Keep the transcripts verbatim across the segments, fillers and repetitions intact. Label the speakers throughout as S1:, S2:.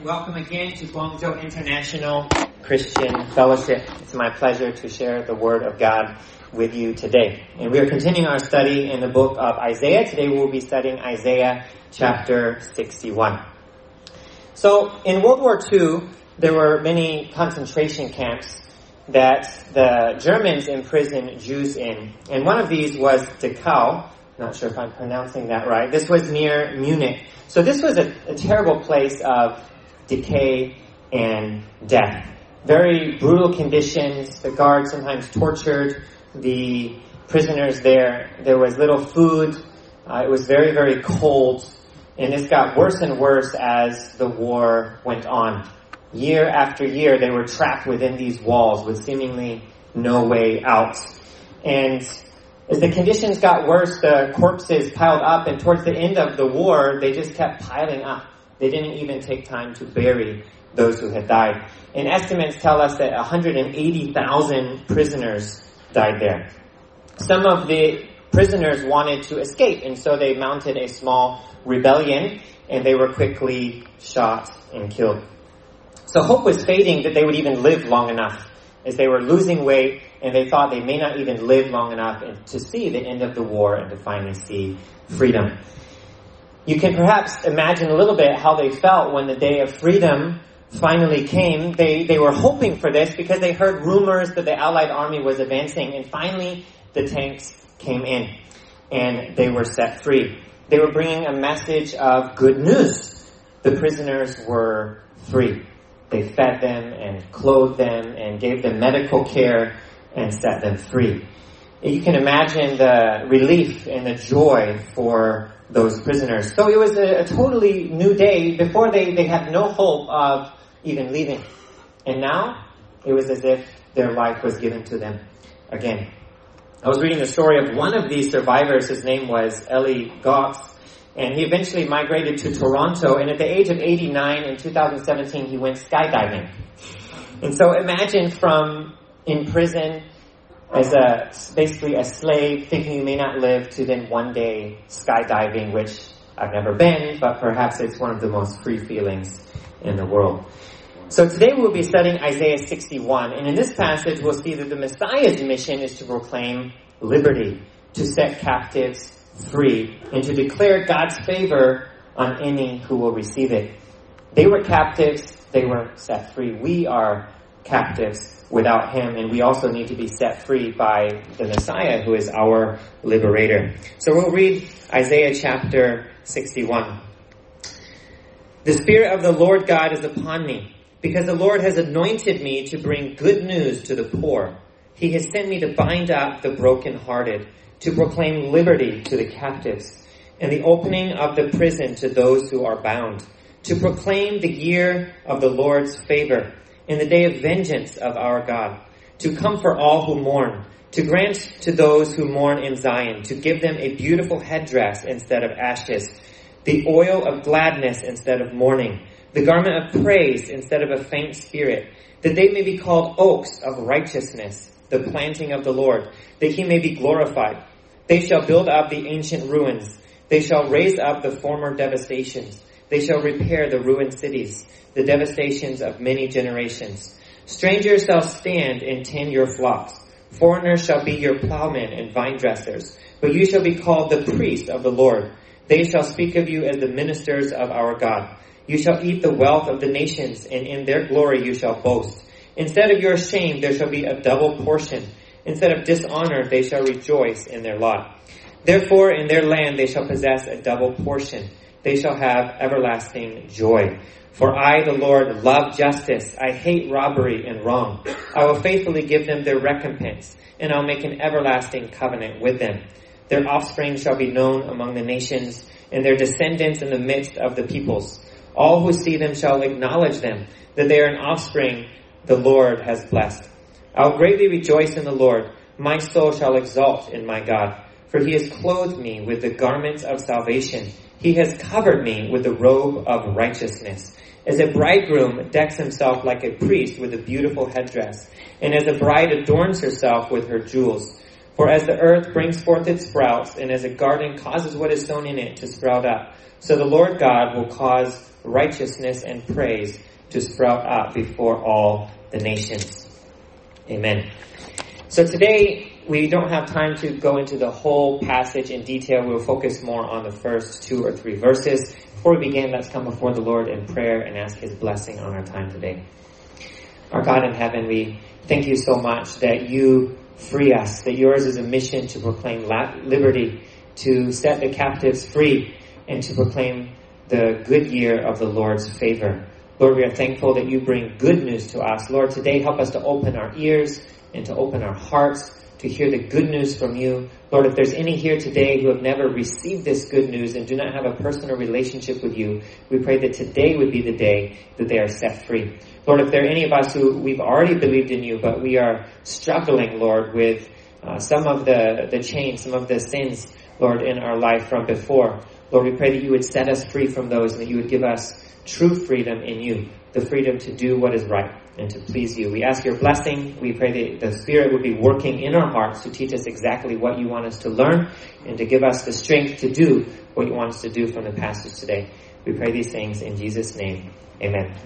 S1: Welcome again to Guangzhou International Christian Fellowship. It's my pleasure to share the Word of God with you today. And we are continuing our study in the book of Isaiah. Today we will be studying Isaiah chapter sixty-one. So in World War Two, there were many concentration camps that the Germans imprisoned Jews in. And one of these was Dachau. Not sure if I'm pronouncing that right. This was near Munich. So this was a, a terrible place of decay and death. Very brutal conditions. The guards sometimes tortured the prisoners there. There was little food. Uh, it was very, very cold. And this got worse and worse as the war went on. Year after year, they were trapped within these walls with seemingly no way out. And as the conditions got worse, the corpses piled up, and towards the end of the war, they just kept piling up. They didn't even take time to bury those who had died. And estimates tell us that one hundred eighty thousand prisoners died there. Some of the prisoners wanted to escape, and so they mounted a small rebellion, and they were quickly shot and killed. So hope was fading that they would even live long enough, as they were losing weight, and they thought they may not even live long enough to see the end of the war and to finally see freedom. You can perhaps imagine a little bit how they felt when the day of freedom finally came. They, they were hoping for this because they heard rumors that the Allied army was advancing, and finally the tanks came in and they were set free. They were bringing a message of good news. The prisoners were free. They fed them and clothed them and gave them medical care and set them free. You can imagine the relief and the joy for those prisoners. So it was a, a totally new day. Before they, they had no hope of even leaving. And now it was as if their life was given to them again. I was reading the story of one of these survivors. His name was Eli Gotts. And he eventually migrated to Toronto. And at the age of eighty-nine in two thousand seventeen, he went skydiving. And so imagine from in prison as a basically a slave, thinking you may not live, to then one day skydiving, which I've never been, but perhaps it's one of the most free feelings in the world. So today we'll be studying Isaiah sixty-one. And in this passage, we'll see that the Messiah's mission is to proclaim liberty, to set captives free, and to declare God's favor on any who will receive it. They were captives, they were set free. We are captives without Him, and we also need to be set free by the Messiah, who is our liberator. So we'll read Isaiah chapter sixty-one. The Spirit of the Lord God is upon me, because the Lord has anointed me to bring good news to the poor. He has sent me to bind up the brokenhearted, to proclaim liberty to the captives, and the opening of the prison to those who are bound, to proclaim the year of the Lord's favor, in the day of vengeance of our God, to comfort all who mourn, to grant to those who mourn in Zion, to give them a beautiful headdress instead of ashes, the oil of gladness instead of mourning, the garment of praise instead of a faint spirit, that they may be called oaks of righteousness, the planting of the Lord, that He may be glorified. They shall build up the ancient ruins. They shall raise up the former devastations. They shall repair the ruined cities, the devastations of many generations. Strangers shall stand and tend your flocks. Foreigners shall be your plowmen and vine dressers. But you shall be called the priests of the Lord. They shall speak of you as the ministers of our God. You shall eat the wealth of the nations, and in their glory you shall boast. Instead of your shame, there shall be a double portion. Instead of dishonor, they shall rejoice in their lot. Therefore, in their land they shall possess a double portion. They shall have everlasting joy. For I, the Lord, love justice. I hate robbery and wrong. I will faithfully give them their recompense, and I'll make an everlasting covenant with them. Their offspring shall be known among the nations, and their descendants in the midst of the peoples. All who see them shall acknowledge them, that they are an offspring the Lord has blessed. I will greatly rejoice in the Lord. My soul shall exult in my God. For He has clothed me with the garments of salvation. He has covered me with the robe of righteousness. As a bridegroom decks himself like a priest with a beautiful headdress, and as a bride adorns herself with her jewels. For as the earth brings forth its sprouts, and as a garden causes what is sown in it to sprout up, so the Lord God will cause righteousness and praise to sprout up before all the nations. Amen. So today, we don't have time to go into the whole passage in detail. We'll focus more on the first two or three verses. Before we begin, let's come before the Lord in prayer and ask His blessing on our time today. Our God in heaven, we thank you so much that you free us, that yours is a mission to proclaim liberty, to set the captives free, and to proclaim the good year of the Lord's favor. Lord, we are thankful that you bring good news to us. Lord, today help us to open our ears and to open our hearts to hear the good news from you. Lord, if there's any here today who have never received this good news and do not have a personal relationship with you, we pray that today would be the day that they are set free. Lord, if there are any of us who we've already believed in you, but we are struggling, Lord, with uh, some of the, the chains, some of the sins, Lord, in our life from before, Lord, we pray that you would set us free from those and that you would give us true freedom in you, the freedom to do what is right and to please you. We ask your blessing. We pray that the Spirit would be working in our hearts to teach us exactly what you want us to learn and to give us the strength to do what you want us to do from the passage today. We pray these things in Jesus' name. Amen.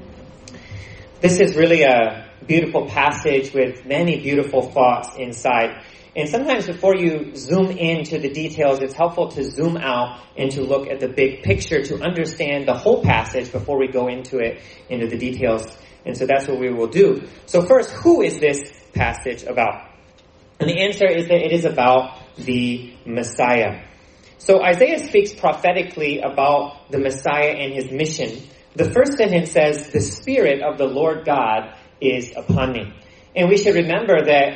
S1: This is really a beautiful passage with many beautiful thoughts inside. And sometimes before you zoom into the details, it's helpful to zoom out and to look at the big picture to understand the whole passage before we go into it, into the details. And so that's what we will do. So first, who is this passage about? And the answer is that it is about the Messiah. So Isaiah speaks prophetically about the Messiah and his mission. The first sentence says, "The Spirit of the Lord God is upon me." And we should remember that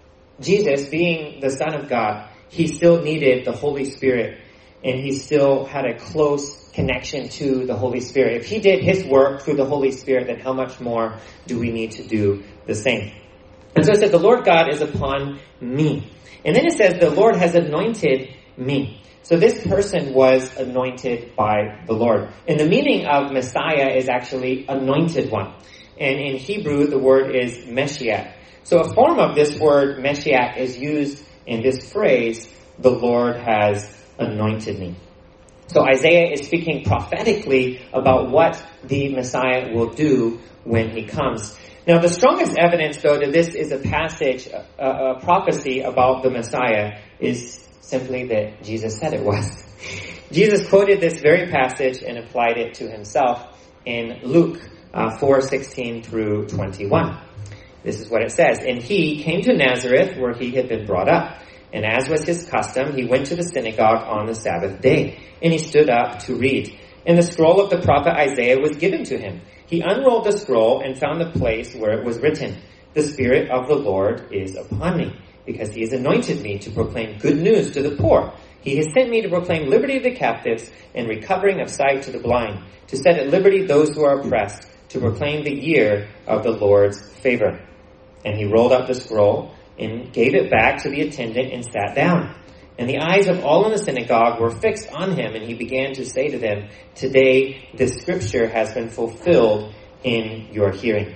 S1: Jesus, being the Son of God, he still needed the Holy Spirit, and he still had a close connection to the Holy Spirit. If he did his work through the Holy Spirit, then how much more do we need to do the same? And so it says, "The Lord God is upon me." And then it says, "The Lord has anointed me." So this person was anointed by the Lord. And the meaning of Messiah is actually anointed one. And in Hebrew, the word is Meshiach. So a form of this word, Meshiach, is used in this phrase, "The Lord has anointed me." So Isaiah is speaking prophetically about what the Messiah will do when he comes. Now the strongest evidence, though, that this is a passage, a, a prophecy about the Messiah, is simply that Jesus said it was. Jesus quoted this very passage and applied it to himself in Luke uh, four sixteen through twenty-one. This is what it says. "And he came to Nazareth, where he had been brought up. And as was his custom, he went to the synagogue on the Sabbath day. And he stood up to read. And the scroll of the prophet Isaiah was given to him. He unrolled the scroll and found the place where it was written, 'The Spirit of the Lord is upon me, because he has anointed me to proclaim good news to the poor. He has sent me to proclaim liberty to the captives and recovering of sight to the blind, to set at liberty those who are oppressed, to proclaim the year of the Lord's favor.' And he rolled up the scroll and gave it back to the attendant and sat down. And the eyes of all in the synagogue were fixed on him, and he began to say to them, 'Today this scripture has been fulfilled in your hearing.'"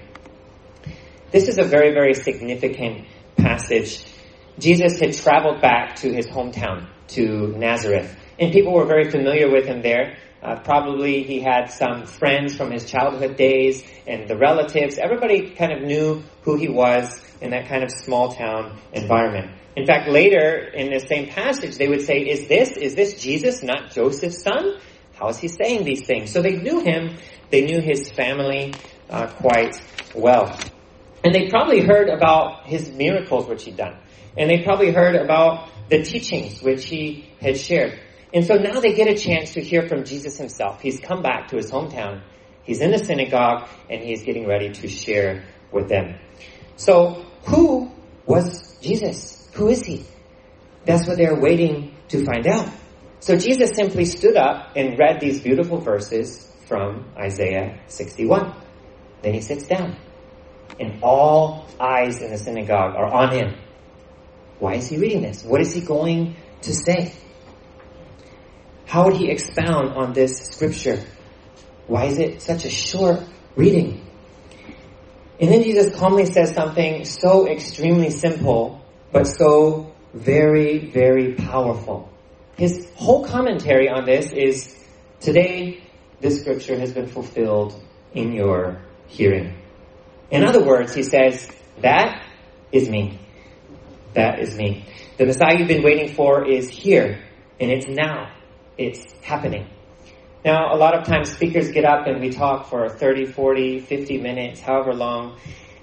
S1: This is a very, very significant passage. Jesus had traveled back to his hometown, to Nazareth, and people were very familiar with him there. Uh, probably he had some friends from his childhood days and the relatives. Everybody kind of knew who he was in that kind of small town environment. In fact, later in this same passage, they would say, is this, is this Jesus, not Joseph's son? How is he saying these things? So they knew him. They knew his family uh, quite well. And they probably heard about his miracles which he'd done. And they probably heard about the teachings which he had shared. And so now they get a chance to hear from Jesus himself. He's come back to his hometown. He's in the synagogue, and he's getting ready to share with them. So who was Jesus? Who is he? That's what they're waiting to find out. So Jesus simply stood up and read these beautiful verses from Isaiah sixty-one. Then he sits down, and all eyes in the synagogue are on him. Why is he reading this? What is he going to say? How would he expound on this scripture? Why is it such a short reading? And then Jesus calmly says something so extremely simple, but so very, very powerful. His whole commentary on this is, today this scripture has been fulfilled in your hearing. In other words, he says, that is me. That is me. The Messiah you've been waiting for is here, and it's now. It's happening. Now, a lot of times speakers get up and we talk for thirty, forty, fifty minutes, however long.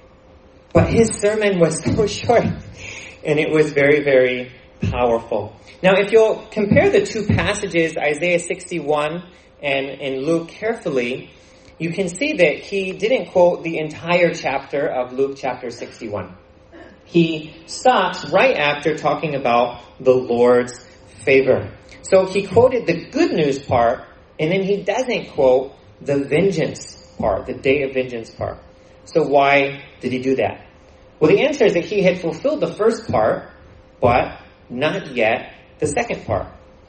S1: But his sermon was so short, and it was very, very powerful. Now, if you'll compare the two passages, Isaiah sixty-one and, and Luke carefully, you can see that he didn't quote the entire chapter of Luke chapter sixty-one. He stops right after talking about the Lord's favor. So he quoted the good news part, and then he doesn't quote the vengeance part, the day of vengeance part. So why did he do that? Well, the answer is that he had fulfilled the first part, but not yet the second part.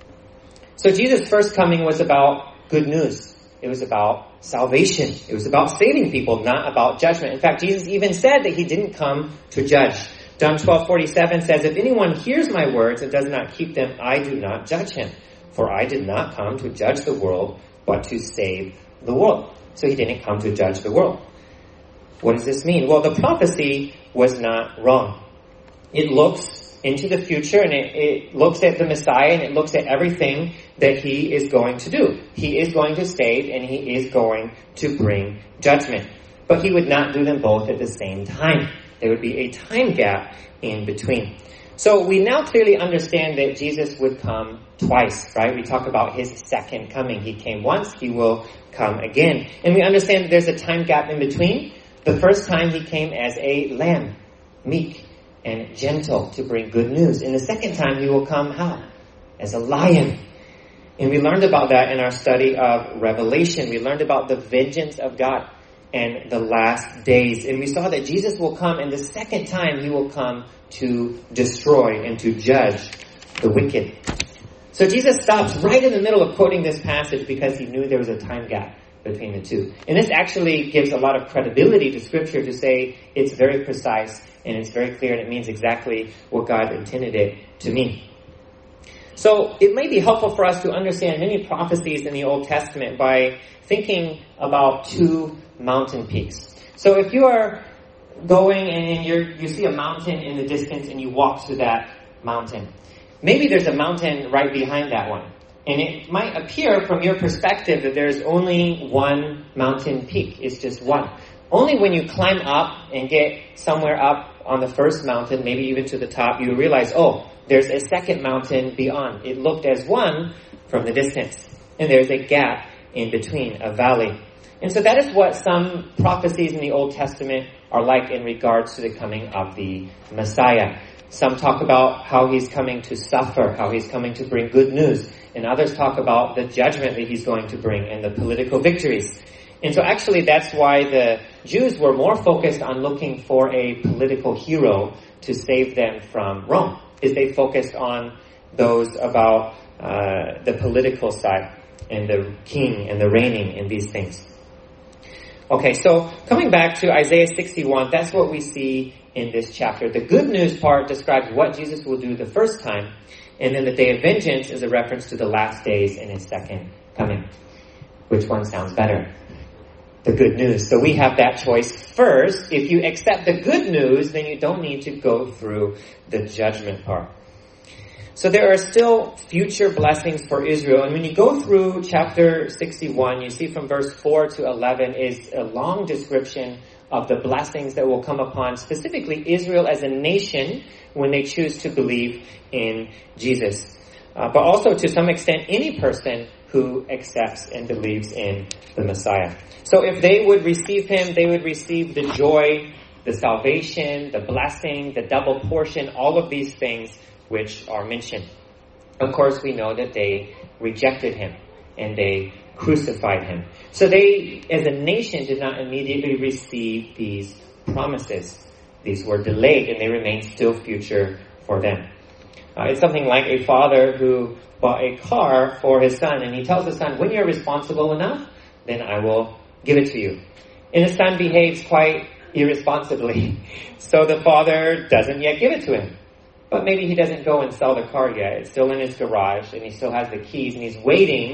S1: So Jesus' first coming was about good news. It was about salvation. It was about saving people, not about judgment. In fact, Jesus even said that he didn't come to judge. John twelve forty-seven says, if anyone hears my words and does not keep them, I do not judge him. For I did not come to judge the world, but to save the world. So he didn't come to judge the world. What does this mean? Well, the prophecy was not wrong. It looks into the future, and it, it looks at the Messiah, and it looks at everything that he is going to do. He is going to save, and he is going to bring judgment. But he would not do them both at the same time. There would be a time gap in between. So we now clearly understand that Jesus would come twice, right? We talk about his second coming. He came once, he will come again. And we understand that there's a time gap in between. The first time he came as a lamb, meek and gentle, to bring good news. And the second time he will come how? As a lion. And we learned about that in our study of Revelation. We learned about the vengeance of God and the last days. And we saw that Jesus will come, and the second time he will come to destroy and to judge the wicked. So Jesus stops right in the middle of quoting this passage because he knew there was a time gap between the two. And this actually gives a lot of credibility to Scripture to say it's very precise and it's very clear, and it means exactly what God intended it to mean. So it may be helpful for us to understand many prophecies in the Old Testament by thinking about two mountain peaks. So if you are going and you're, you see a mountain in the distance and you walk to that mountain, maybe there's a mountain right behind that one. And it might appear from your perspective that there's only one mountain peak. It's just one. Only when you climb up and get somewhere up on the first mountain, maybe even to the top, you realize, oh, there's a second mountain beyond. It looked as one from the distance. And there's a gap in between, a valley. And so that is what some prophecies in the Old Testament are like in regards to the coming of the Messiah. Some talk about how he's coming to suffer, how he's coming to bring good news. And others talk about the judgment that he's going to bring and the political victories. And so actually that's why the Jews were more focused on looking for a political hero to save them from Rome, is they focused on those about uh, the political side and the king and the reigning and these things. Okay, so coming back to Isaiah sixty-one, that's what we see in this chapter. The good news part describes what Jesus will do the first time, and then the day of vengeance is a reference to the last days in his second coming. Which one sounds better? The good news. So we have that choice first. If you accept the good news, then you don't need to go through the judgment part. So there are still future blessings for Israel. And when you go through chapter sixty-one, you see from verse four to eleven is a long description of the blessings that will come upon specifically Israel as a nation when they choose to believe in Jesus. Uh, but also to some extent any person who accepts and believes in the Messiah. So if they would receive him, they would receive the joy, the salvation, the blessing, the double portion, all of these things which are mentioned. Of course, we know that they rejected him and they crucified him. So they, as a nation, did not immediately receive these promises. These were delayed and they remain still future for them. Uh, it's something like a father who bought a car for his son, and he tells the son, when you're responsible enough, then I will give it to you. And the son behaves quite irresponsibly. So the father doesn't yet give it to him. But maybe he doesn't go and sell the car yet. It's still in his garage, and he still has the keys, and he's waiting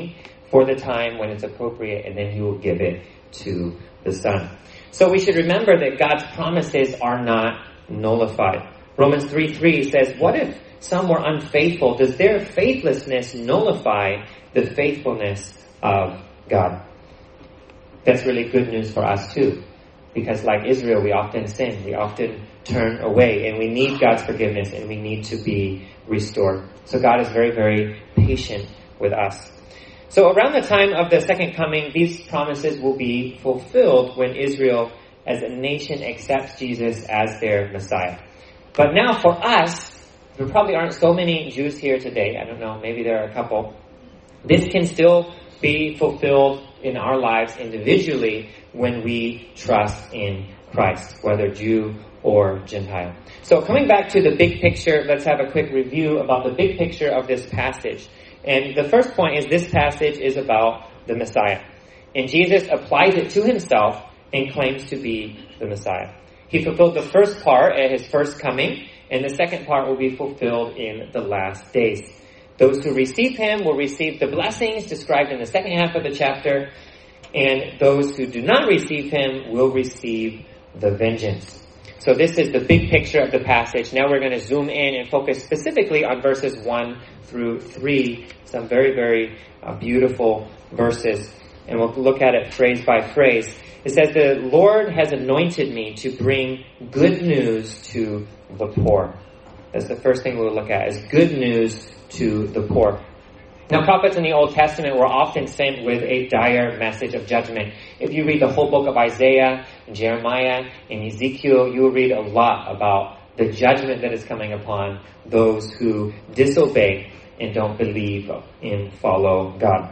S1: for the time when it's appropriate, and then he will give it to the Son. So we should remember that God's promises are not nullified. Romans three three says, what if some were unfaithful? Does their faithlessness nullify the faithfulness of God? That's really good news for us too. Because like Israel, we often sin. We often turn away. And we need God's forgiveness. And we need to be restored. So God is very, very patient with us. So around the time of the second coming, these promises will be fulfilled when Israel as a nation accepts Jesus as their Messiah. But now for us, there probably aren't so many Jews here today. I don't know, maybe there are a couple. This can still be fulfilled in our lives individually when we trust in Christ, whether Jew or Gentile. So coming back to the big picture, let's have a quick review about the big picture of this passage. And the first point is this passage is about the Messiah. And Jesus applies it to himself and claims to be the Messiah. He fulfilled the first part at his first coming, and the second part will be fulfilled in the last days. Those who receive him will receive the blessings described in the second half of the chapter, and those who do not receive him will receive the vengeance. So this is the big picture of the passage. Now we're going to zoom in and focus specifically on verses one through three, some very, very uh, beautiful verses. And we'll look at it phrase by phrase. It says, the Lord has anointed me to bring good news to the poor. That's the first thing we'll look at, is good news to the poor. Now, prophets in the Old Testament were often sent with a dire message of judgment. If you read the whole book of Isaiah, and Jeremiah, and Ezekiel, you will read a lot about the judgment that is coming upon those who disobey and don't believe and follow God.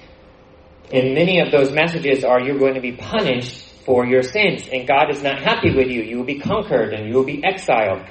S1: And many of those messages are, you're going to be punished for your sins, and God is not happy with you. You will be conquered, and you will be exiled.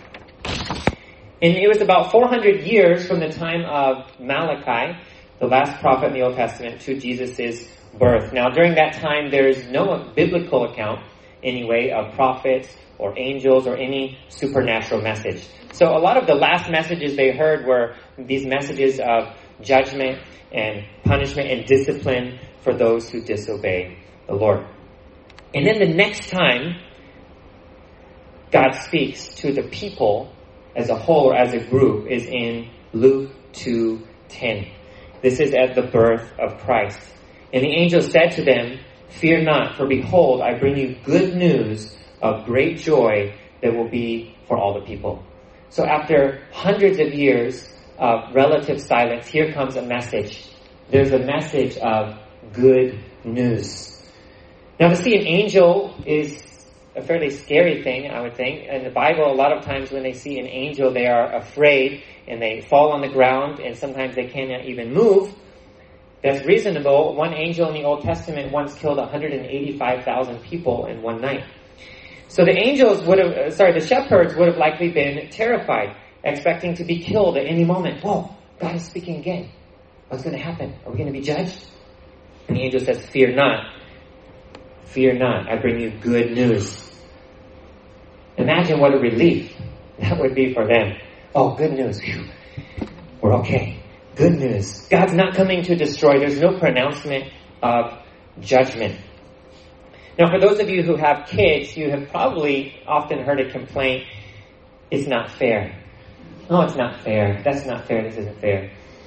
S1: And it was about four hundred years from the time of Malachi, the last prophet in the Old Testament, to Jesus' birth. Now, during that time, there is no biblical account, anyway, of prophets or angels or any supernatural message. So a lot of the last messages they heard were these messages of judgment and punishment and discipline for those who disobey the Lord. And then the next time God speaks to the people as a whole or as a group is in Luke two ten. This is at the birth of Christ. And the angel said to them, fear not, for behold, I bring you good news of great joy that will be for all the people. So after hundreds of years of relative silence, here comes a message. There's a message of good news. Now, to see an angel is a fairly scary thing, I would think. In the Bible, a lot of times when they see an angel, they are afraid and they fall on the ground, and sometimes they cannot even move. That's reasonable. One angel in the Old Testament once killed one hundred eighty-five thousand people in one night. So the angels would have, sorry, the shepherds would have likely been terrified, expecting to be killed at any moment. Whoa, God is speaking again. What's going to happen? Are we going to be judged? And the angel says, fear not. Fear not. I bring you good news. Imagine what a relief that would be for them. Oh, good news. Whew. We're okay. Good news. God's not coming to destroy. There's no pronouncement of judgment. Now, for those of you who have kids, you have probably often heard a complaint, it's not fair. Oh, it's not fair. That's not fair. This isn't fair.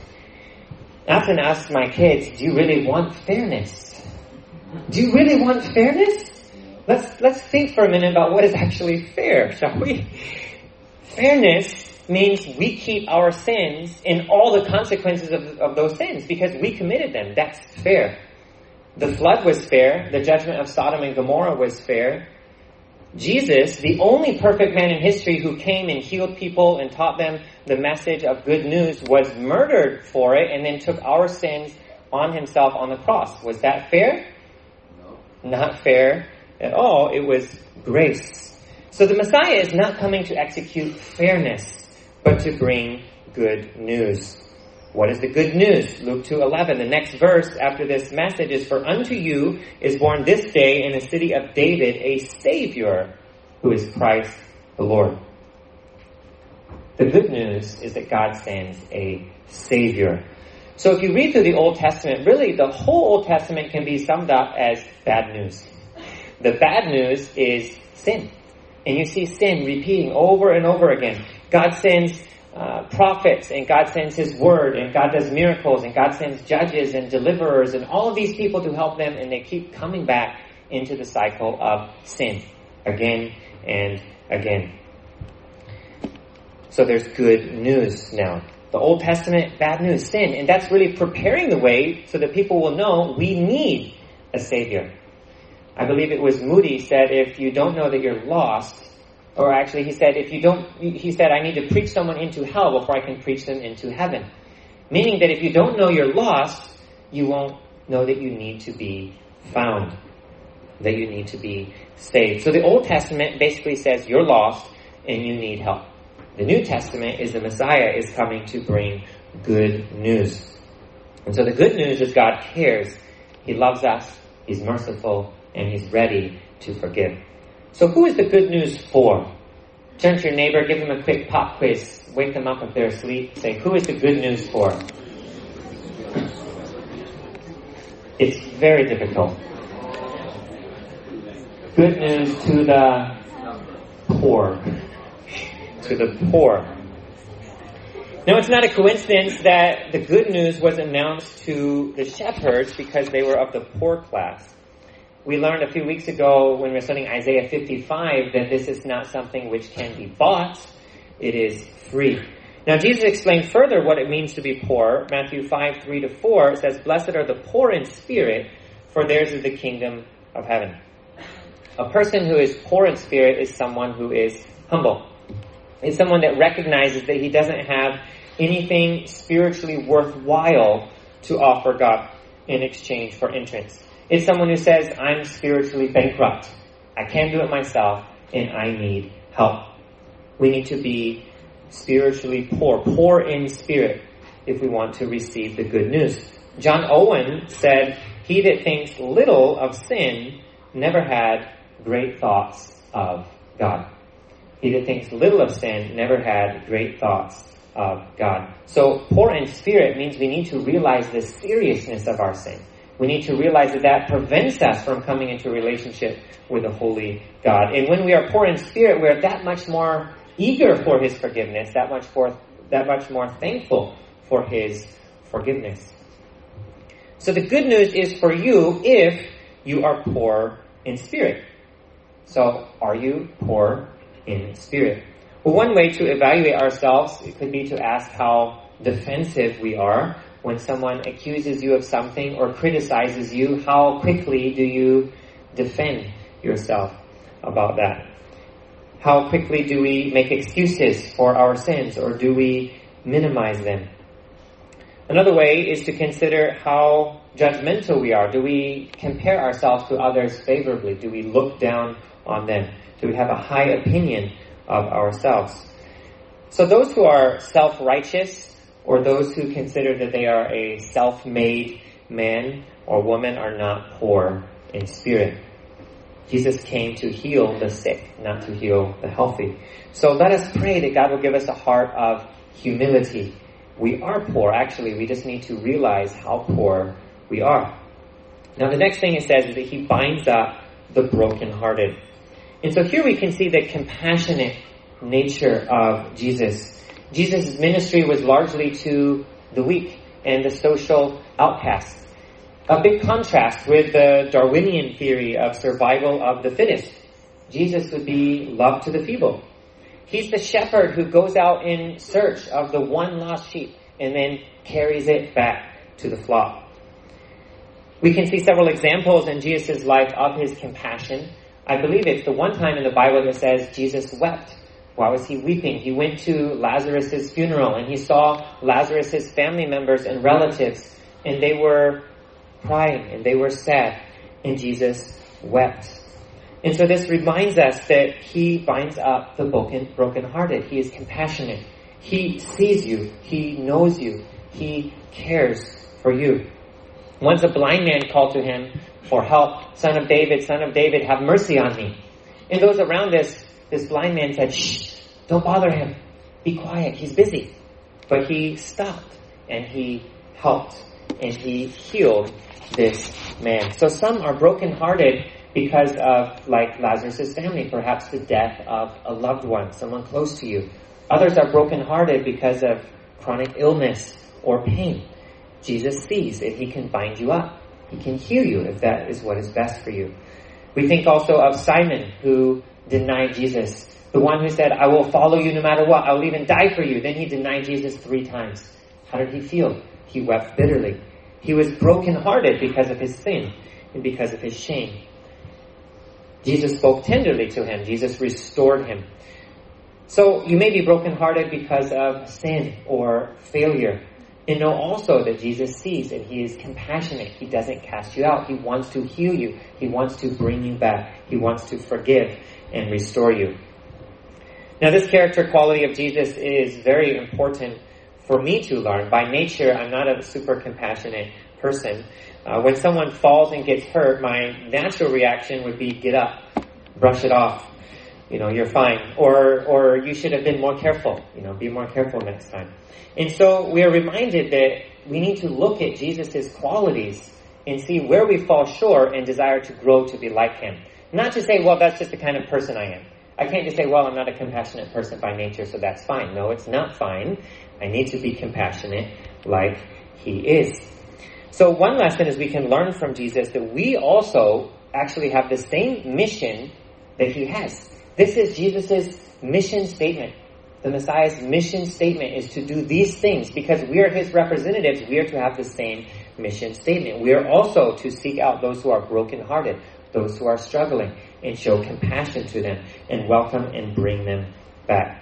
S1: I often ask my kids, do you really want fairness? Do you really want fairness? Let's let's think for a minute about what is actually fair, shall we? Fairness means we keep our sins and all the consequences of, of those sins because we committed them. That's fair. The flood was fair. The judgment of Sodom and Gomorrah was fair. Jesus, the only perfect man in history who came and healed people and taught them the message of good news, was murdered for it and then took our sins on himself on the cross. Was that fair? No. Not fair at all. It was grace. So the Messiah is not coming to execute fairness, but to bring good news. What is the good news? Luke two eleven. The next verse after this message is, for unto you is born this day in the city of David a Savior, who is Christ the Lord. The good news is that God sends a Savior. So if you read through the Old Testament, really the whole Old Testament can be summed up as bad news. The bad news is sin. And you see sin repeating over and over again. God sends uh, prophets, and God sends His Word, and God does miracles, and God sends judges and deliverers, and all of these people to help them, and they keep coming back into the cycle of sin again and again. So there's good news now. The Old Testament, bad news, sin. And that's really preparing the way so that people will know we need a Savior. I believe it was Moody said, if you don't know that you're lost, or actually he said, if you don't, he said, I need to preach someone into hell before I can preach them into heaven. Meaning that if you don't know you're lost, you won't know that you need to be found, that you need to be saved. So the Old Testament basically says you're lost and you need help. The New Testament is the Messiah is coming to bring good news. And so the good news is God cares. He loves us. He's merciful. And He's ready to forgive. So who is the good news for? Turn to your neighbor. Give them a quick pop quiz. Wake them up if they're asleep. Say, who is the good news for? It's very difficult. Good news to the poor. To the poor. Now, it's not a coincidence that the good news was announced to the shepherds because they were of the poor class. We learned a few weeks ago when we were studying Isaiah fifty-five that this is not something which can be bought. It is free. Now, Jesus explained further what it means to be poor. Matthew five, three to four, it says, Blessed are the poor in spirit, for theirs is the kingdom of heaven. A person who is poor in spirit is someone who is humble. It's someone that recognizes that he doesn't have anything spiritually worthwhile to offer God in exchange for entrance. It's someone who says, I'm spiritually bankrupt. I can't do it myself, and I need help. We need to be spiritually poor, poor in spirit, if we want to receive the good news. John Owen said, He that thinks little of sin never had great thoughts of God. He that thinks little of sin never had great thoughts of God. So poor in spirit means we need to realize the seriousness of our sin. We need to realize that that prevents us from coming into a relationship with a holy God. And when we are poor in spirit, we are that much more eager for His forgiveness, that much more, that much more thankful for His forgiveness. So the good news is for you if you are poor in spirit. So are you poor in spirit? Well, one way to evaluate ourselves, it could be to ask how defensive we are. When someone accuses you of something or criticizes you, how quickly do you defend yourself about that? How quickly do we make excuses for our sins, or do we minimize them? Another way is to consider how judgmental we are. Do we compare ourselves to others favorably? Do we look down on them? Do we have a high opinion of ourselves? So those who are self-righteous, or those who consider that they are a self-made man or woman, are not poor in spirit. Jesus came to heal the sick, not to heal the healthy. So let us pray that God will give us a heart of humility. We are poor, actually. We just need to realize how poor we are. Now the next thing it says is that He binds up the brokenhearted. And so here we can see the compassionate nature of Jesus. Jesus' ministry was largely to the weak and the social outcasts. A big contrast with the Darwinian theory of survival of the fittest. Jesus would be love to the feeble. He's the shepherd who goes out in search of the one lost sheep and then carries it back to the flock. We can see several examples in Jesus' life of His compassion. I believe it's the one time in the Bible that says Jesus wept. Why was He weeping? He went to Lazarus' funeral and He saw Lazarus' family members and relatives, and they were crying and they were sad, and Jesus wept. And so this reminds us that He binds up the broken, brokenhearted. He is compassionate. He sees you. He knows you. He cares for you. Once a blind man called to Him for help, Son of David, Son of David, have mercy on me. And those around us, this blind man said, shh, don't bother him. Be quiet. He's busy. But he stopped and he helped and he healed this man. So some are brokenhearted because of, like Lazarus' family, perhaps the death of a loved one, someone close to you. Others are brokenhearted because of chronic illness or pain. Jesus sees that he can bind you up. He can heal you if that is what is best for you. We think also of Simon, who denied Jesus. The one who said, I will follow you no matter what. I will even die for you. Then he denied Jesus three times. How did he feel? He wept bitterly. He was brokenhearted because of his sin and because of his shame. Jesus spoke tenderly to him. Jesus restored him. So you may be brokenhearted because of sin or failure. And know also that Jesus sees and he is compassionate. He doesn't cast you out. He wants to heal you. He wants to bring you back. He wants to forgive and restore you. Now, this character quality of Jesus is very important for me to learn. By nature, I'm not a super compassionate person. Uh, when someone falls and gets hurt, my natural reaction would be get up, brush it off. You know, you're fine. Or, or you should have been more careful. You know, be more careful next time. And so we are reminded that we need to look at Jesus' qualities and see where we fall short and desire to grow to be like him. Not to say, well, that's just the kind of person I am. I can't just say, well, I'm not a compassionate person by nature, so that's fine. No, it's not fine. I need to be compassionate like he is. So one lesson is we can learn from Jesus that we also actually have the same mission that he has. This is Jesus' mission statement. The Messiah's mission statement is to do these things because we are his representatives. We are to have the same mission statement. We are also to seek out those who are brokenhearted, those who are struggling, and show compassion to them and welcome and bring them back.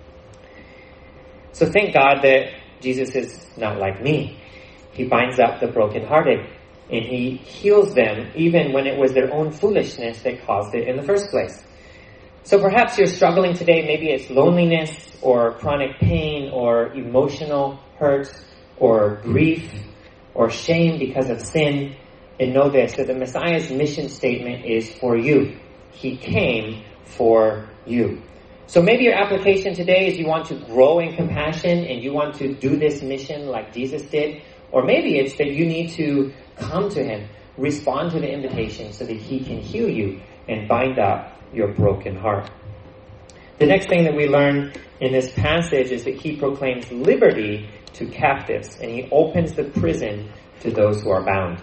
S1: So thank God that Jesus is not like me. He binds up the brokenhearted and he heals them even when it was their own foolishness that caused it in the first place. So perhaps you're struggling today. Maybe it's loneliness or chronic pain or emotional hurt or grief or shame because of sin. And know this, that the Messiah's mission statement is for you. He came for you. So maybe your application today is you want to grow in compassion and you want to do this mission like Jesus did. Or maybe it's that you need to come to him, respond to the invitation so that he can heal you and bind up your broken heart. The next thing that we learn in this passage is that he proclaims liberty to captives and he opens the prison to those who are bound.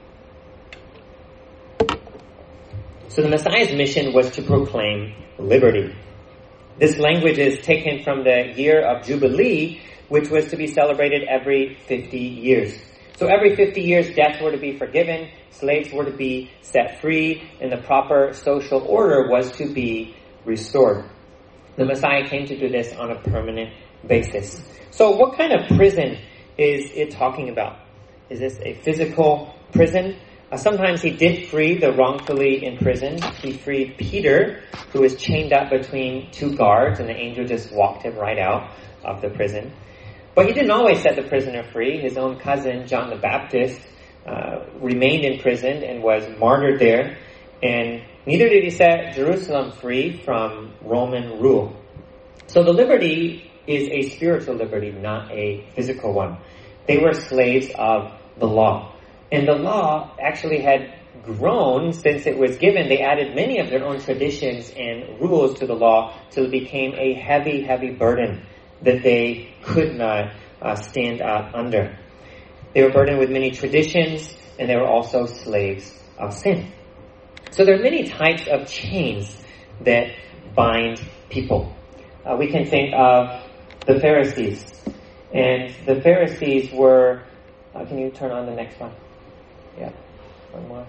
S1: So the Messiah's mission was to proclaim liberty. This language is taken from the year of Jubilee, which was to be celebrated every fifty years. So every fifty years, debts were to be forgiven, slaves were to be set free, and the proper social order was to be restored. The Messiah came to do this on a permanent basis. So what kind of prison is it talking about? Is this a physical prison? Uh, sometimes he did free the wrongfully imprisoned. He freed Peter, who was chained up between two guards, and the angel just walked him right out of the prison. But he didn't always set the prisoner free. His own cousin, John the Baptist, uh, remained in prison and was martyred there. And neither did he set Jerusalem free from Roman rule. So the liberty is a spiritual liberty, not a physical one. They were slaves of the law. And the law actually had grown since it was given. They added many of their own traditions and rules to the law till it became a heavy, heavy burden that they could not uh, stand up under. They were burdened with many traditions, and they were also slaves of sin. So there are many types of chains that bind people. Uh, we can think of the Pharisees. And the Pharisees were... Uh, can you turn on the next one? Yeah, one more.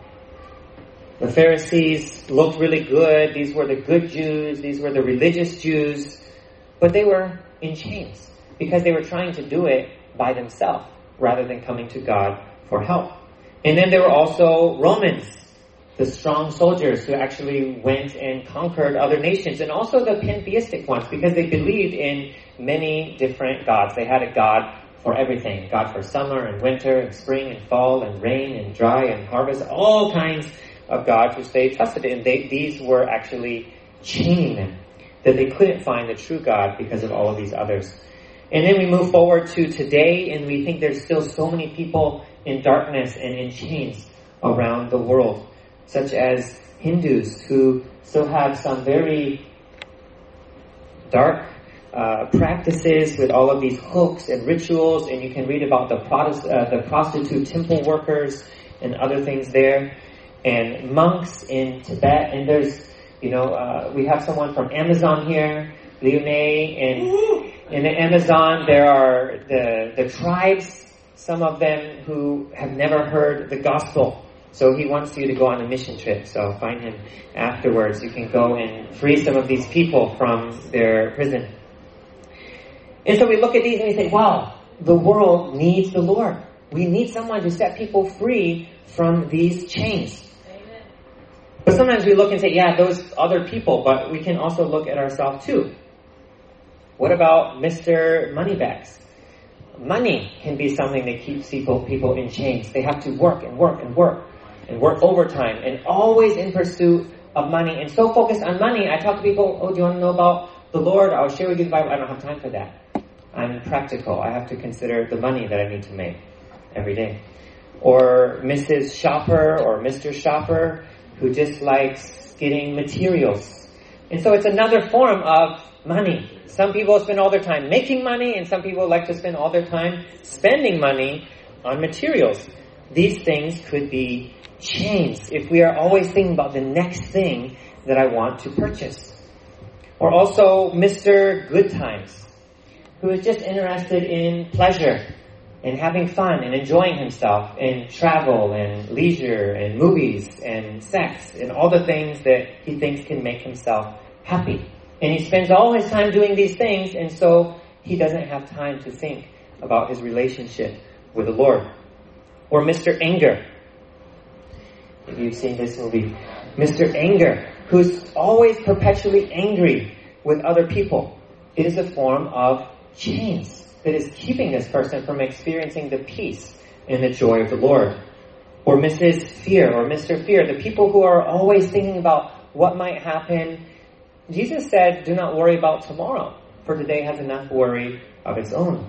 S1: The Pharisees looked really good. These were the good Jews. These were the religious Jews. But they were in chains because they were trying to do it by themselves rather than coming to God for help. And then there were also Romans, the strong soldiers who actually went and conquered other nations, and also the pantheistic ones because they believed in many different gods. They had a god for everything. God for summer and winter and spring and fall and rain and dry and harvest. All kinds of gods which they trusted in. They, these were actually chaining them, that they couldn't find the true God because of all of these others. And then we move forward to today, and we think there's still so many people in darkness and in chains around the world, such as Hindus who still have some very dark uh, practices with all of these hooks and rituals, and you can read about the, Protest- uh, the prostitute temple workers and other things there, and monks in Tibet, and there's, you know, uh, we have someone from Amazon here, Leone, and in the Amazon there are the, the tribes, some of them who have never heard the gospel. So he wants you to go on a mission trip. So find him afterwards. You can go and free some of these people from their prison. And so we look at these and we think, wow, the world needs the Lord. We need someone to set people free from these chains. Amen. But sometimes we look and say, yeah, those other people, but we can also look at ourselves too. What about Mister Moneybags? Money can be something that keeps people, people in chains. They have to work and work and work and work overtime and always in pursuit of money and so focused on money. I talk to people, oh, do you want to know about the Lord? I'll share with you the Bible. I don't have time for that. I'm practical. I have to consider the money that I need to make every day. Or Missus Shopper or Mister Shopper who just likes getting materials. And so it's another form of money. Some people spend all their time making money, and some people like to spend all their time spending money on materials. These things could be chains if we are always thinking about the next thing that I want to purchase. Or also Mister Good Times, who is just interested in pleasure and having fun and enjoying himself and travel and leisure and movies and sex and all the things that he thinks can make himself happy. And he spends all his time doing these things, and so he doesn't have time to think about his relationship with the Lord. Or Mister Anger. If you've seen this movie, Mister Anger, who's always perpetually angry with other people. It is a form of chains that is keeping this person from experiencing the peace and the joy of the Lord. Or Missus Fear, or Mister Fear, the people who are always thinking about what might happen. Jesus said, do not worry about tomorrow, for today has enough worry of its own.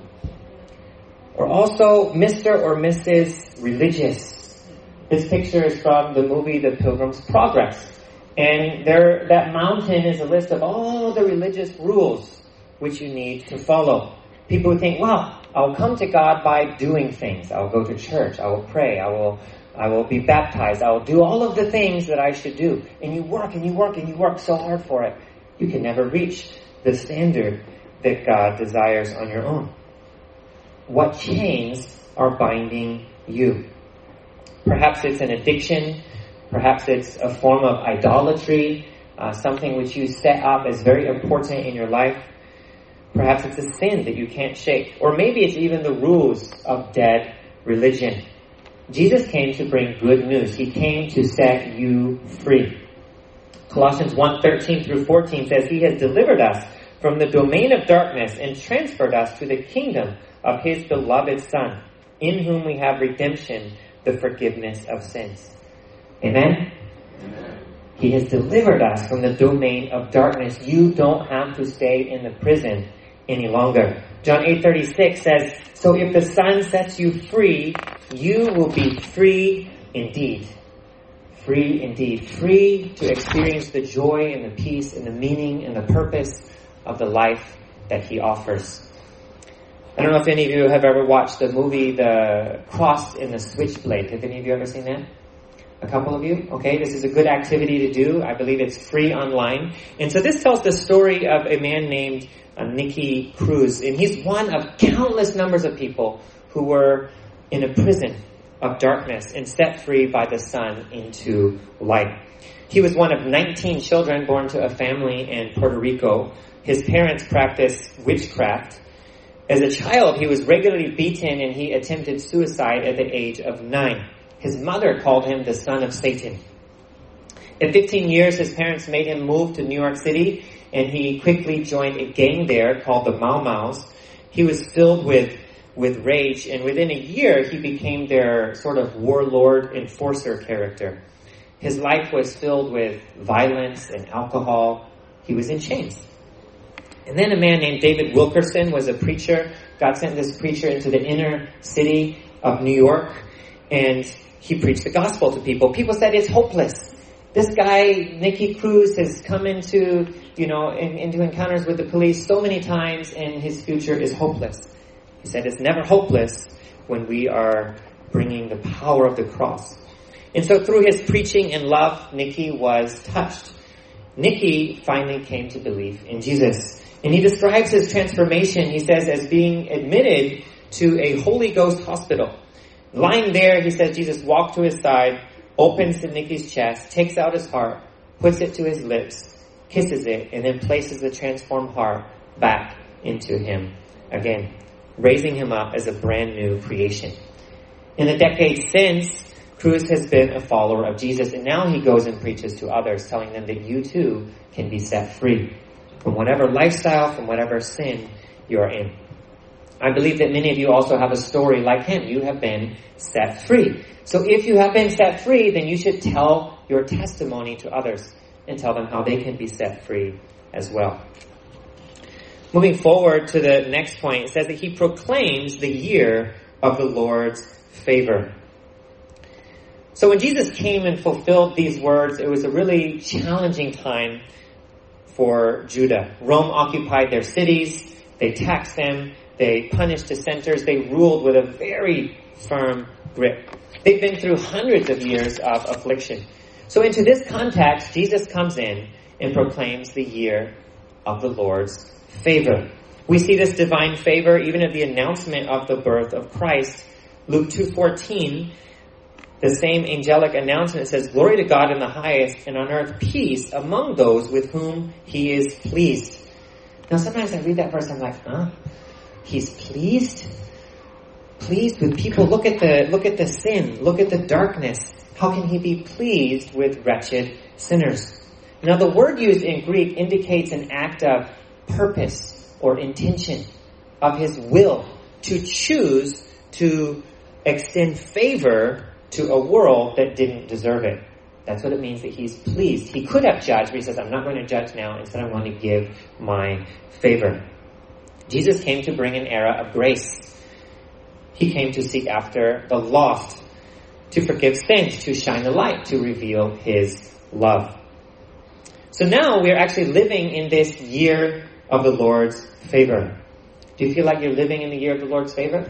S1: Or also Mister or Missus Religious. This picture is from the movie The Pilgrim's Progress. And there, that mountain is a list of all the religious rules which you need to follow. People who think, well, I'll come to God by doing things. I'll go to church. I will pray. I will I will be baptized. I will do all of the things that I should do. And you work and you work and you work so hard for it. You can never reach the standard that God desires on your own. What chains are binding you? Perhaps it's an addiction. Perhaps it's a form of idolatry. Uh, something which you set up as very important in your life. Perhaps it's a sin that you can't shake. Or maybe it's even the rules of dead religion. Jesus came to bring good news. He came to set you free. Colossians one thirteen through fourteen says, He has delivered us from the domain of darkness and transferred us to the kingdom of His beloved Son, in whom we have redemption, the forgiveness of sins. Amen? Amen. He has delivered us from the domain of darkness. You don't have to stay in the prison any longer. John eight thirty-six says, So if the Son sets you free, you will be free indeed. Free indeed. Free to experience the joy and the peace and the meaning and the purpose of the life that He offers. I don't know if any of you have ever watched the movie The Cross and the Switchblade. Have any of you ever seen that? A couple of you? Okay, this is a good activity to do. I believe it's free online. And so this tells the story of a man named uh, Nicky Cruz. And he's one of countless numbers of people who were in a prison of darkness and set free by the Son into light. He was one of nineteen children born to a family in Puerto Rico. His parents practiced witchcraft. As a child, he was regularly beaten and he attempted suicide at the age of nine. His mother called him the son of Satan. At fifteen years, his parents made him move to New York City, and he quickly joined a gang there called the Mau Mau's. He was filled with, with rage, and within a year, he became their sort of warlord enforcer character. His life was filled with violence and alcohol. He was in chains. And then a man named David Wilkerson was a preacher. God sent this preacher into the inner city of New York, and he preached the gospel to people. People said it's hopeless. This guy, Nicky Cruz, has come into, you know, in, into encounters with the police so many times, and his future is hopeless. He said it's never hopeless when we are bringing the power of the cross. And so through his preaching and love, Nicky was touched. Nicky finally came to believe in Jesus. And he describes his transformation, he says, as being admitted to a Holy Ghost hospital. Lying there, he says, Jesus walked to his side, opens to Nicky's chest, takes out his heart, puts it to his lips, kisses it, and then places the transformed heart back into him again, raising him up as a brand new creation. In the decades since, Cruz has been a follower of Jesus, and now he goes and preaches to others, telling them that you too can be set free from whatever lifestyle, from whatever sin you're in. I believe that many of you also have a story like him. You have been set free. So if you have been set free, then you should tell your testimony to others and tell them how they can be set free as well. Moving forward to the next point, it says that he proclaims the year of the Lord's favor. So when Jesus came and fulfilled these words, it was a really challenging time for Judah. Rome occupied their cities, they taxed them, they punished dissenters, they ruled with a very firm grip. They've been through hundreds of years of affliction. So into this context, Jesus comes in and proclaims the year of the Lord's favor. We see this divine favor even at the announcement of the birth of Christ. Luke two fourteen, the same angelic announcement says, "Glory to God in the highest, and on earth peace among those with whom he is pleased." Now sometimes I read that verse, I'm like, huh? He's pleased? Pleased with people? Look at the look at the sin. Look at the darkness. How can he be pleased with wretched sinners? Now the word used in Greek indicates an act of purpose or intention, of his will, to choose to extend favor to a world that didn't deserve it. That's what it means that he's pleased. He could have judged, but he says, I'm not going to judge now. Instead, I'm going to give my favor. Jesus came to bring an era of grace. He came to seek after the lost, to forgive sins, to shine the light, to reveal his love. So now we're actually living in this year of the Lord's favor. Do you feel like you're living in the year of the Lord's favor?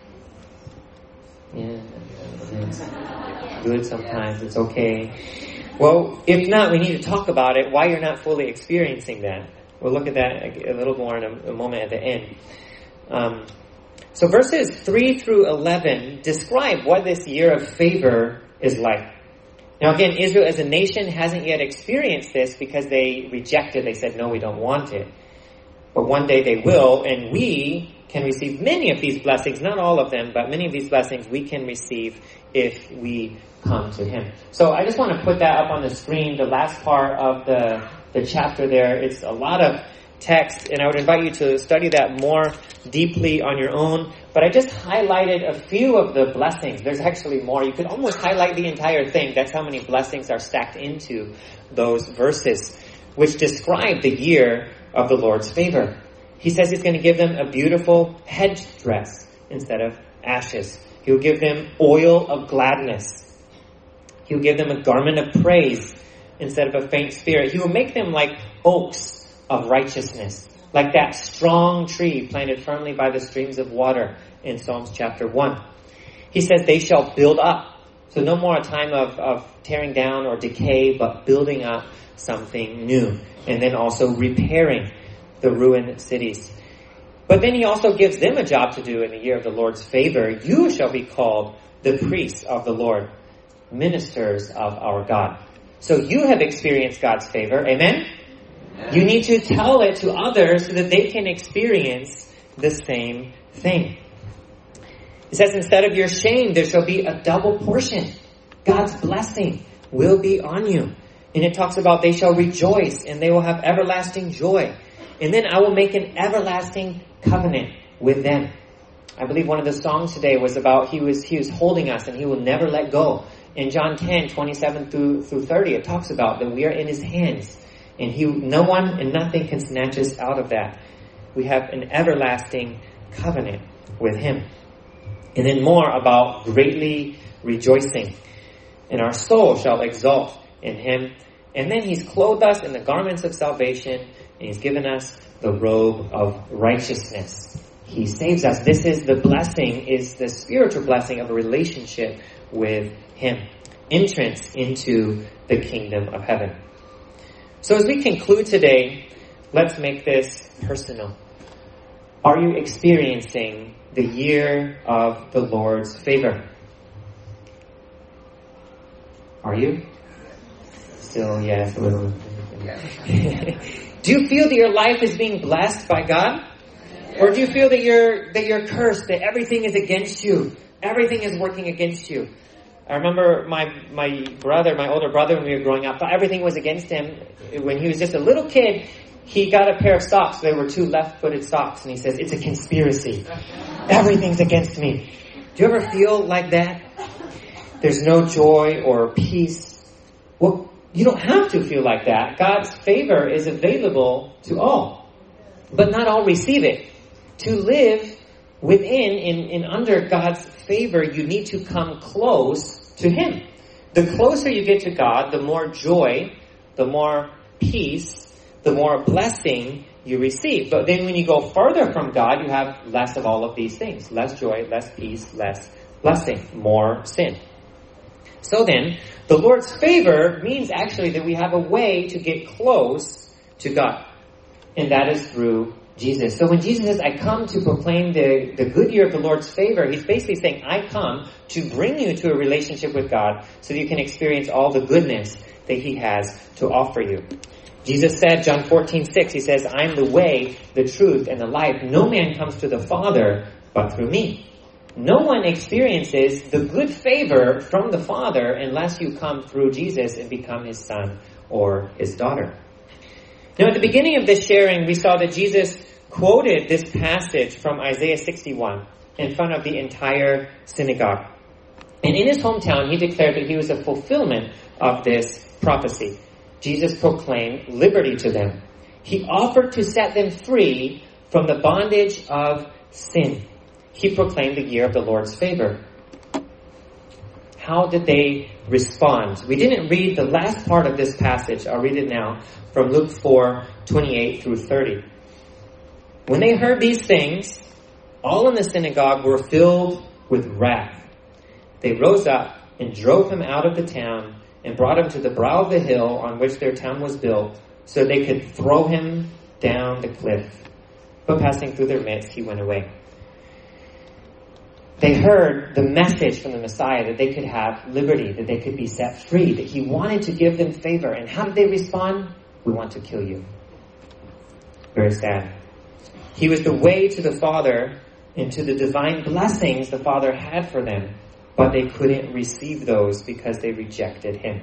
S1: Yeah, it's good sometimes. It's okay. Well, if not, we need to talk about it, why you're not fully experiencing that. We'll look at that a little more in a, a moment at the end. Um, so verses three through eleven describe what this year of favor is like. Now again, Israel as a nation hasn't yet experienced this because they rejected. They said, no, we don't want it. But one day they will, and we can receive many of these blessings, not all of them, but many of these blessings we can receive if we come to him. So I just want to put that up on the screen, the last part of the, the chapter there. It's a lot of text, and I would invite you to study that more deeply on your own. But I just highlighted a few of the blessings. There's actually more. You could almost highlight the entire thing. That's how many blessings are stacked into those verses, which describe the year of the Lord's favor. He says he's going to give them a beautiful headdress instead of ashes. He'll give them oil of gladness. He'll give them a garment of praise instead of a faint spirit. He will make them like oaks of righteousness, like that strong tree planted firmly by the streams of water in Psalms chapter one. He says they shall build up. So no more a time of, of tearing down or decay, but building up something new. And then also repairing the ruined cities. But then he also gives them a job to do in the year of the Lord's favor. You shall be called the priests of the Lord, ministers of our God. So you have experienced God's favor. Amen? Amen. You need to tell it to others so that they can experience the same thing. It says, instead of your shame, there shall be a double portion. God's blessing will be on you. And it talks about they shall rejoice and they will have everlasting joy. And then I will make an everlasting covenant with them. I believe one of the songs today was about he was he was holding us and he will never let go. In John ten, twenty-seven through, through thirty, it talks about that we are in his hands And he, no one and nothing can snatch us out of that. We have an everlasting covenant with him. And then more about greatly rejoicing. And our soul shall exult in him. And then he's clothed us in the garments of salvation. And he's given us the robe of righteousness. He saves us. This is the blessing, is the spiritual blessing of a relationship with him. Entrance into the kingdom of heaven. So as we conclude today, let's make this personal. Are you experiencing the year of the Lord's favor? Are you? Still, yes. A little. Do you feel that your life is being blessed by God? Or do you feel that you're that you're cursed, that everything is against you? Everything is working against you. I remember my my brother, my older brother, when we were growing up, thought everything was against him. When he was just a little kid, he got a pair of socks. They were two left-footed socks. And he says, it's a conspiracy. Everything's against me. Do you ever feel like that? There's no joy or peace. Well, you don't have to feel like that. God's favor is available to all. But not all receive it. To live within and, and under God's favor, you need to come close to him. The closer you get to God, the more joy, the more peace, the more blessing you receive. But then when you go further from God, you have less of all of these things. Less joy, less peace, less blessing, more sin. So then, the Lord's favor means actually that we have a way to get close to God. And that is through Jesus. So when Jesus says, I come to proclaim the, the good year of the Lord's favor, he's basically saying, I come to bring you to a relationship with God so that you can experience all the goodness that he has to offer you. Jesus said, John fourteen six, he says, I am the way, the truth, and the life. No man comes to the Father but through me. No one experiences the good favor from the Father unless you come through Jesus and become his son or his daughter. Now, at the beginning of this sharing, we saw that Jesus quoted this passage from Isaiah sixty-one in front of the entire synagogue. And in his hometown, he declared that he was a fulfillment of this prophecy. Jesus proclaimed liberty to them. He offered to set them free from the bondage of sin. He proclaimed the year of the Lord's favor. How did they respond? We didn't read the last part of this passage. I'll read it now from Luke four twenty-eight through thirty. When they heard these things, all in the synagogue were filled with wrath. They rose up and drove him out of the town and brought him to the brow of the hill on which their town was built, so they could throw him down the cliff. But passing through their midst, he went away. They heard the message from the Messiah that they could have liberty, that they could be set free, that he wanted to give them favor. And how did they respond? We want to kill you. Very sad. He was the way to the Father and to the divine blessings the Father had for them, but they couldn't receive those because they rejected him.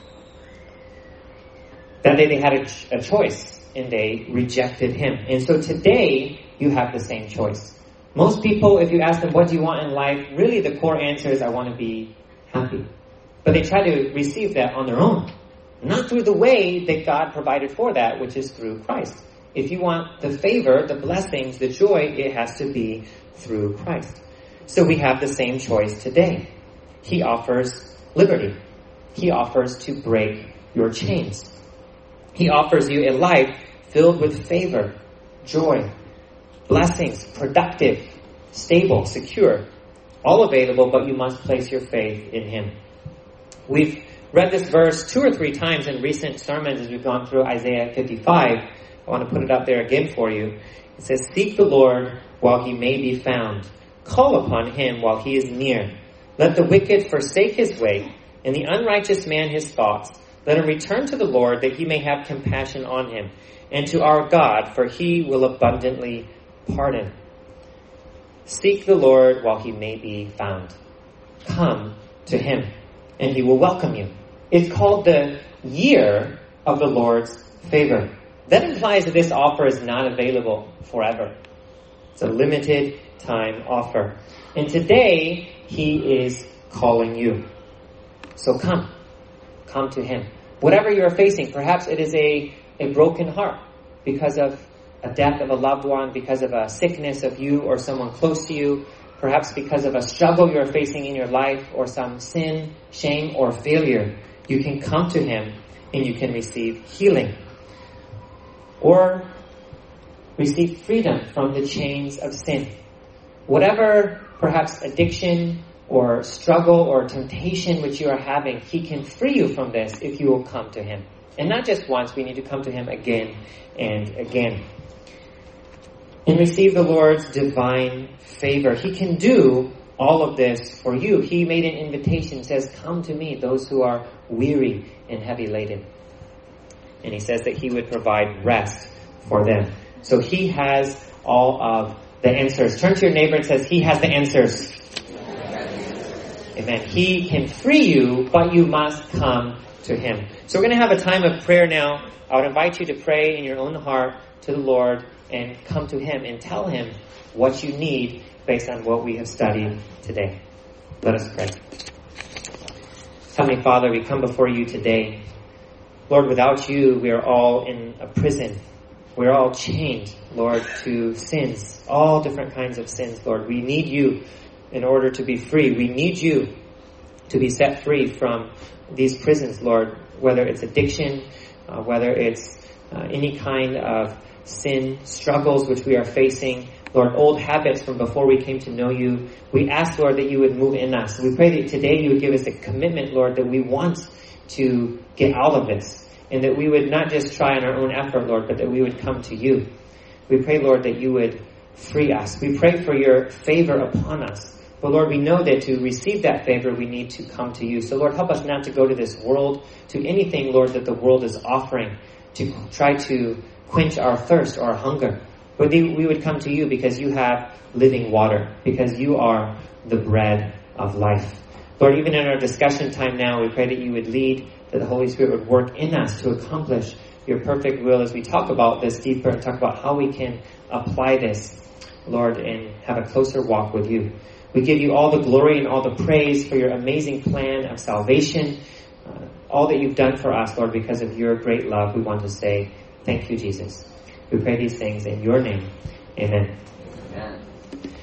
S1: That day they had a, a choice, and they rejected him. And so today, you have the same choice. Most people, if you ask them, what do you want in life? Really, the core answer is, I want to be happy. But they try to receive that on their own. Not through the way that God provided for that, which is through Christ. If you want the favor, the blessings, the joy, it has to be through Christ. So we have the same choice today. He offers liberty. He offers to break your chains. He offers you a life filled with favor, joy, blessings, productive, stable, secure, all available, but you must place your faith in him. We've read this verse two or three times in recent sermons as we've gone through Isaiah fifty-five. I want to put it up there again for you. It says, seek the Lord while he may be found. Call upon him while he is near. Let the wicked forsake his way, and the unrighteous man his thoughts. Let him return to the Lord, that he may have compassion on him, and to our God, for he will abundantly pardon. Seek the Lord while he may be found. Come to him, and he will welcome you. It's called the year of the Lord's favor. That implies that this offer is not available forever. It's a limited time offer. And today, he is calling you. So come. Come to him. Whatever you're facing, perhaps it is a a broken heart because of a death of a loved one, because of a sickness of you or someone close to you, perhaps because of a struggle you're facing in your life or some sin, shame, or failure, you can come to Him and you can receive healing. Or receive freedom from the chains of sin. Whatever perhaps addiction or struggle or temptation which you are having, He can free you from this if you will come to Him. And not just once, we need to come to Him again and again. And receive the Lord's divine favor. He can do all of this for you. He made an invitation, says, come to me, those who are weary and heavy laden. And He says that He would provide rest for them. So He has all of the answers. Turn to your neighbor and says, He has the answers. Amen. He can free you, but you must come to Him. So we're going to have a time of prayer now. I would invite you to pray in your own heart to the Lord and come to Him and tell Him what you need based on what we have studied today. Let us pray. Heavenly Father, we come before you today. Lord, without you, we are all in a prison. We're all chained, Lord, to sins, all different kinds of sins, Lord. We need you in order to be free. We need you to be set free from these prisons, Lord, whether it's addiction, uh, whether it's uh, any kind of sin, struggles which we are facing, Lord, old habits from before we came to know you. We ask, Lord, that you would move in us. We pray that today you would give us a commitment, Lord, that we want to get out of this. And that we would not just try on our own effort, Lord, but that we would come to you. We pray, Lord, that you would free us. We pray for your favor upon us. But Lord, we know that to receive that favor, we need to come to you. So Lord, help us not to go to this world, to anything, Lord, that the world is offering, to try to quench our thirst or our hunger. But we would come to you because you have living water, because you are the bread of life. Lord, even in our discussion time now, we pray that you would lead, that the Holy Spirit would work in us to accomplish your perfect will as we talk about this deeper and talk about how we can apply this, Lord, and have a closer walk with you. We give you all the glory and all the praise for your amazing plan of salvation, uh, all that you've done for us, Lord, because of your great love. We want to say thank you, Jesus. We pray these things in your name. Amen. Amen.